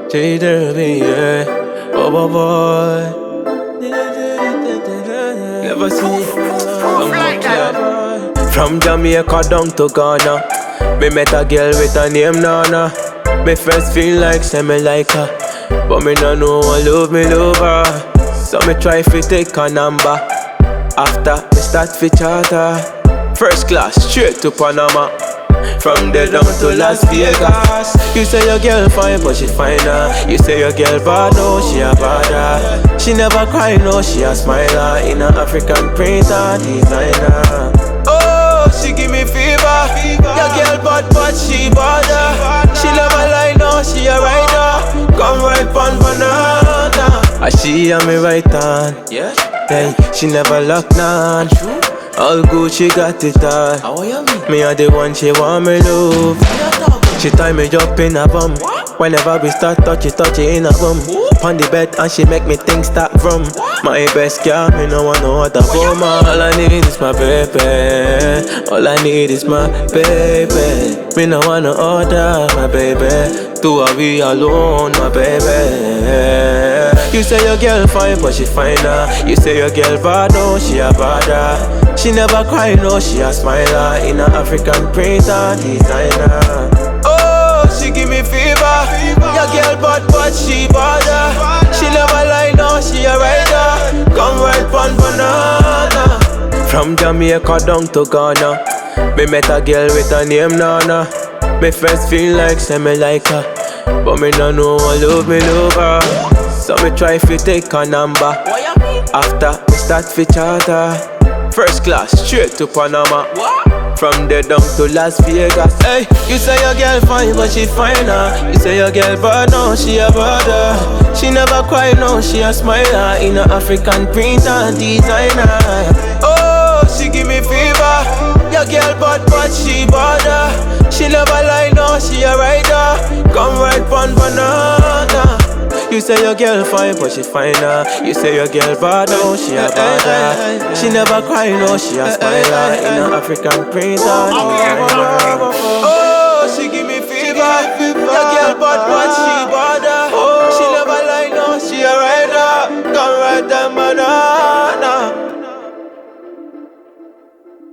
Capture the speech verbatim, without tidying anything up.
J Derby, yeah. Oh, boy, boy. Never see it. From Jamaica down to Ghana, me met a girl with a name Nana. Me first feel like say me like her, but me no know I love me love her. So me try fi take a number. After me start fi charter, first class straight to Panama. From there down to Las Vegas. You say your girl fine, but she finer. You say your girl bad, no, she a badder. She never cry, no, she a smiler. In a African printer designer. Oh, she give me fever. Your girl bad, but she bother. She never lie, no, she a rider. Come right on banana. Ah, she a me right hand. Yeah. Hey, she never lock none. All good, she got it all. How you mean? Me a the one she want me love. She tie me up in a bum. Whenever we start touch it, touch it in a bum. On the bed and she make me think start from. My best girl, me no want no other woman. All I need is my baby. All I need is my baby. Me no want no other, my baby. Two are we alone, my baby. You say your girl fine, but she finer. You say your girl bad, no, she a badder. She never cry, no, she a smiler. In a African printer designer. Oh, she give me fever. Your girl bad, but she bother. She never lie, no, she a rider. Come right on banana. From Jamaica down to Ghana, me met a girl with a name Nana. Me first feel like say me like her, but me no know I love me love her. So me try fi take a number. After me start fi charter, first class straight to Panama. From there down to Las Vegas. Hey, you say your girl fine, but she finer. You say your girl bad, no, she a badder. She never cry, no, she a smiler. In a African printer designer. Oh, she give me fever. Your girl bad, but she bother. She never lie, no, she a rider. Come right on banana. You say your girl fine, but she finer. You say your girl bad, no, she a badder. She never cry, no, she a smiler. In a African printer. Oh, she give me fever.